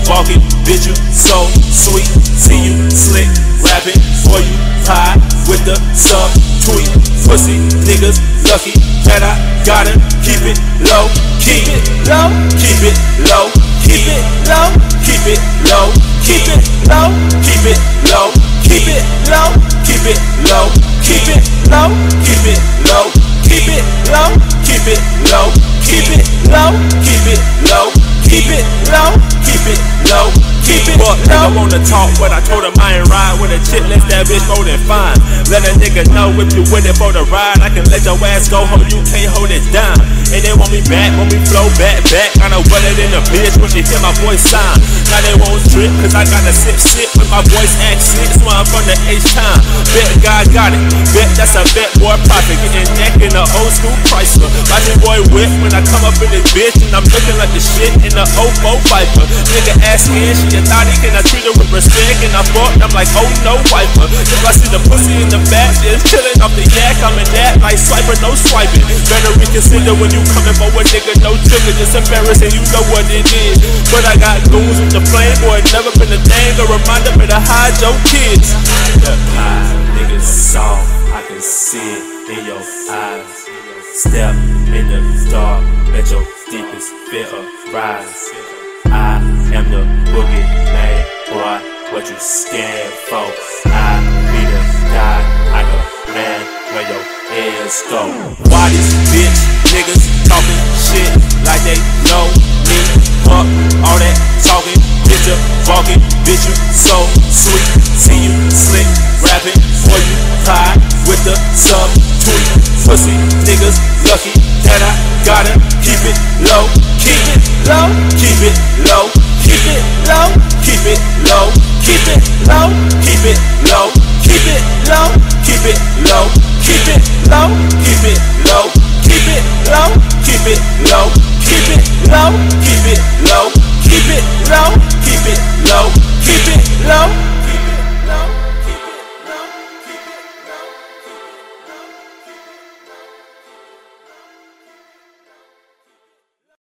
walking, bitch, you so sweet. See you slick, rapping, boy, you high with the sub-tweet. Pussy niggas lucky that I gotta keep it low. Keep it low, keep it low, keep it low, keep it low, keep it low, keep it low, keep it low, keep it low, keep it low, keep it low, keep it low, keep it low, keep it low, keep it low, keep it low, keep it low, keep it low. Nigga wanna talk, but I told him I ain't ride with a chick, let that bitch more than fine. Let a nigga know if you with it for the ride, I can let your ass go home, you can't hold it down. And they want me back, when we flow back. I know better than a bitch when she hear my voice sound. Now they won't trip, cause I gotta sit with my voice accent, so I'm from the H-time. Bet God got it, bet that's a bet, boy, profit. Getting neck in the old school Chrysler. My new boy whip when I come up in this bitch, and I'm looking like the shit in the 04 Viper. Nigga asking, she a thotty, can I treat her with respect? And I fucked, I'm like, oh no, wiper. If I see the pussy in the back, just chillin' off the yak, I'm in that, like swiper, no swiping. Better reconsider when you coming for a nigga, no trigger, just embarrassing, you know what it is. But I got goons with the flame, boy, never been a thing, a reminder, better hide your kids. The high, niggas soft, I can see it in your eyes. Step in the dark, let your deepest fear rise. I am the boogeyman, boy, what you scared for? I be the guy, I know, man, where your ears go. Why these bitch niggas talking shit like they know me? Fuck all that talking, bitch, you walking, bitch, you so sweet.